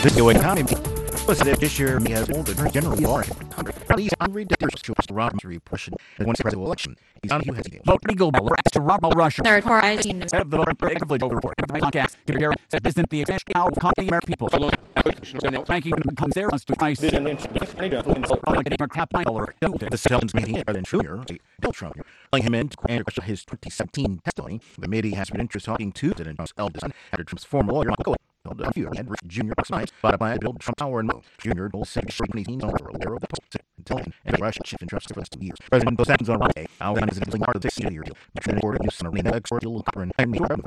Video economy. Positive issue he has old and generally are. He's hungry to Rodri portion and once presidential election. He's on who has vote legal to Rob Russia. Third horizon Head of the voter privilege report. The podcast. Here said isn't the expansion now of the American people. Thank you. Comes there to price. The Selton's meeting than Junior. Bill Trump. Like him in and his 2017 testimony. The media has been interested talking to President Trump's eldest son after Trump's former lawyer Michael. Edward Jr. Bought by Bill Trump Tower and Mo. Jr. Bull 2018 on the leader of the post. Intelligence and Russia chief and trust for the last 2 years. President Bush actions on Friday. Our is a part of this year deal. Metropolitan Court of Use on a export deal and